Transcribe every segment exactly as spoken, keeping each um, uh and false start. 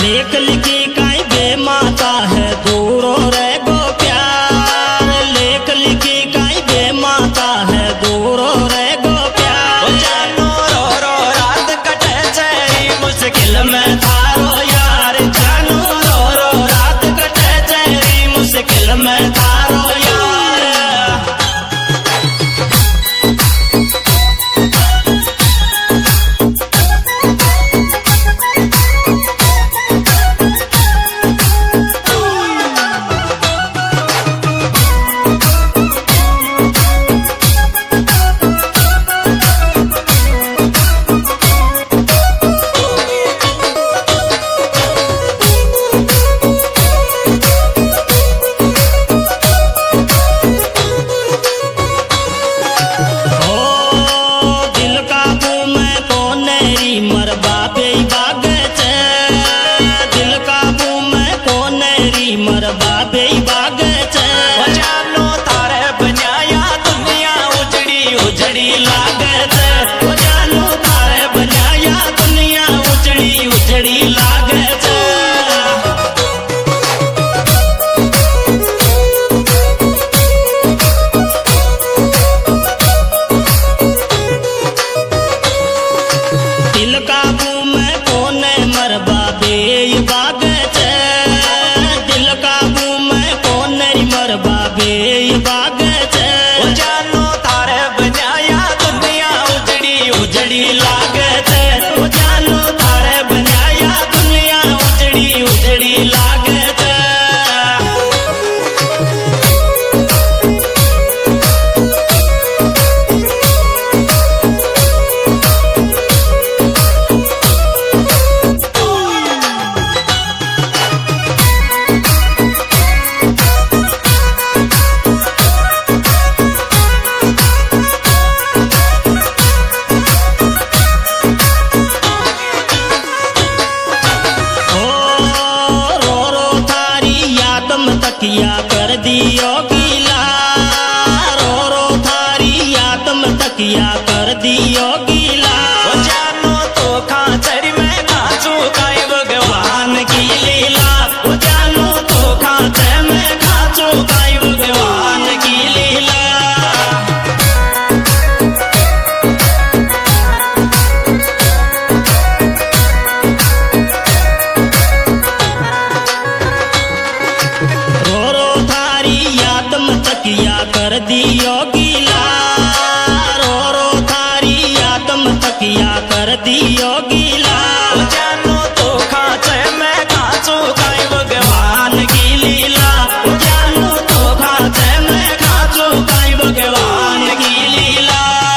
लेख लिखी काई बे माता है दूरो रे गो प्यार। लेख लिखी काई बे माता है दूरो रे गो प्यार। जानो रो रो रात कटे चेरी मुश्किल में थारो यार। जानो रो रो रात कटे चेरी मुश्किल में थारो यार। जानो तारे बनाया दुनिया उजड़ी उजड़ी लागे छे। ओ जानो तारे बनाया दुनिया उजड़ी उजड़ी लागे छे। दिल काबू में कोने मरबा बे बागे छे। दिल काबू में कोने मरबा बे बागे छे। जानो तारे बनाया दुनिया उजड़ी उजड़ी लागे छे। ओ जानो तारे बनाया दुनिया उजड़ी उजड़ी लागे छे। तकिया कर दियो गीला। रो रो थारी याद में तकिया कर दियो गीला। जानो तो खाचर में नाचू काई भगवान की लीला। ओ जानो तो खाचे में नाचू काई भगवान की लीला। तकिया कर दियो गीला। रो रो थारी याद में तकिया कर दियो गीला। जानो तो खाचे में नाचू काई भगवान की लीला। जानो तो खाचे में नाचू काई भगवान की लीला।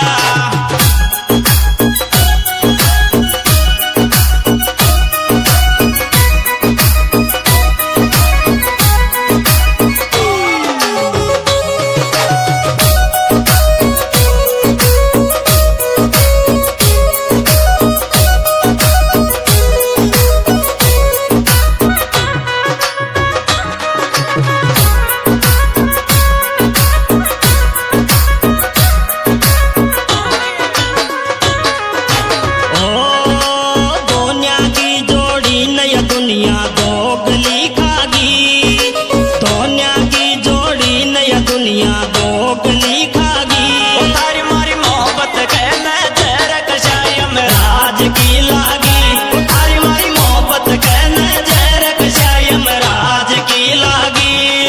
दुनिया दोगली खागी। दोनिया की जोड़ी नया दुनिया दोगली खागी। तारी मारी मोहब्बत कहना जरक शायम राज की लागी। तारी मारी मोहब्बत कहना जरक शायम राज की लागी।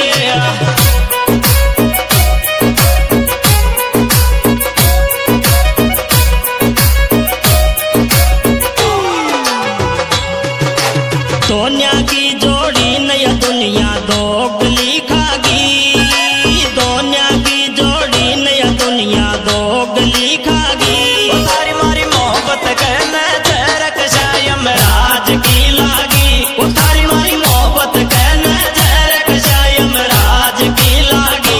दोनिया की जोड़ी नया दुनिया दोगली खागी। दोनिया की जोड़ी नया दुनिया दोगली खागी। तारी मारी मोहब्बत कहना जरक शायम राज की लागी। तारी मारी मोहब्बत कहना जरक शायम राज की लागी।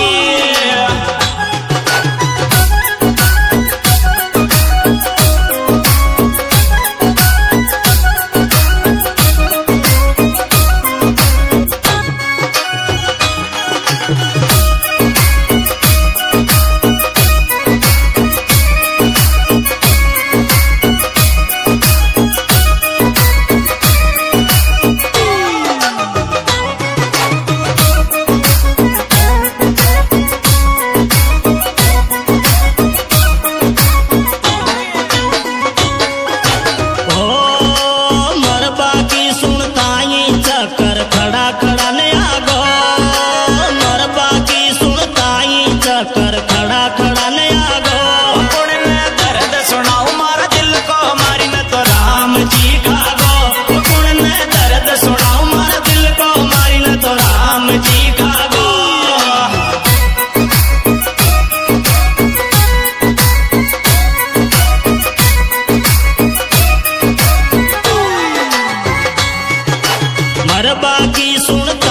बाकी सुन